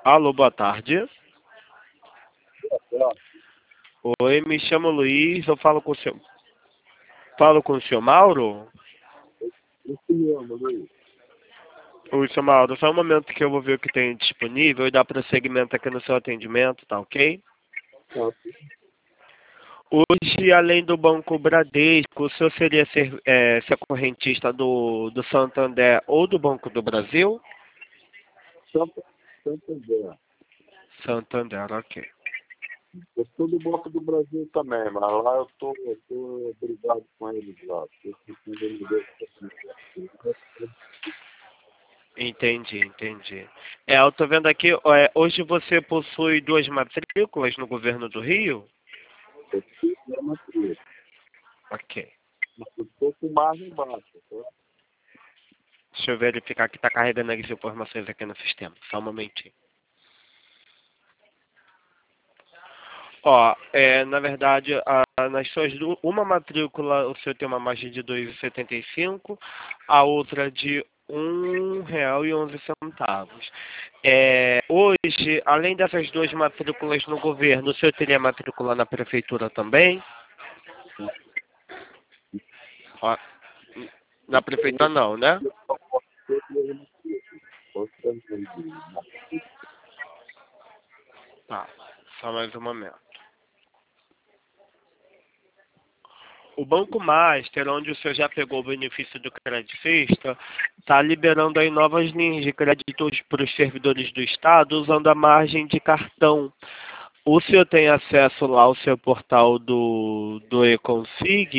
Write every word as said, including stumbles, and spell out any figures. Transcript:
Alô, boa tarde. Oi, me chamo Luiz, eu falo com o senhor. Falo com o senhor Mauro? Oi, senhor Mauro, só um momento que eu vou ver o que tem disponível e dar prosseguimento aqui no seu atendimento, tá ok? Hoje, além do Banco Bradesco, o senhor seria ser, é, ser correntista do, do Santander ou do Banco do Brasil? Santander. Santander, ok. Eu sou do Banco do Brasil também, mas lá eu tô, eu tô brigado com eles lá. Eu preciso me ver. Entendi, entendi. É, eu tô vendo aqui, é, hoje você possui duas matrículas no governo do Rio? Eu preciso da matriz. Ok. Mas eu tô com margem baixa, tá? Deixa eu verificar que está carregando as informações aqui no sistema. Só um momentinho. Ó, é, na verdade, a, nas suas du- uma matrícula o senhor tem uma margem de dois reais e setenta e cinco, a outra de um real e onze centavos. É, hoje, além dessas duas matrículas no governo, o senhor teria matrícula na prefeitura também? Ó, na prefeitura não, né? Posso também. Tá, só mais um momento. O Banco Master, onde o senhor já pegou o benefício do Crédito Sexta, está liberando aí novas linhas de créditos para os servidores do Estado usando a margem de cartão. O senhor tem acesso lá ao seu portal do, do eConsig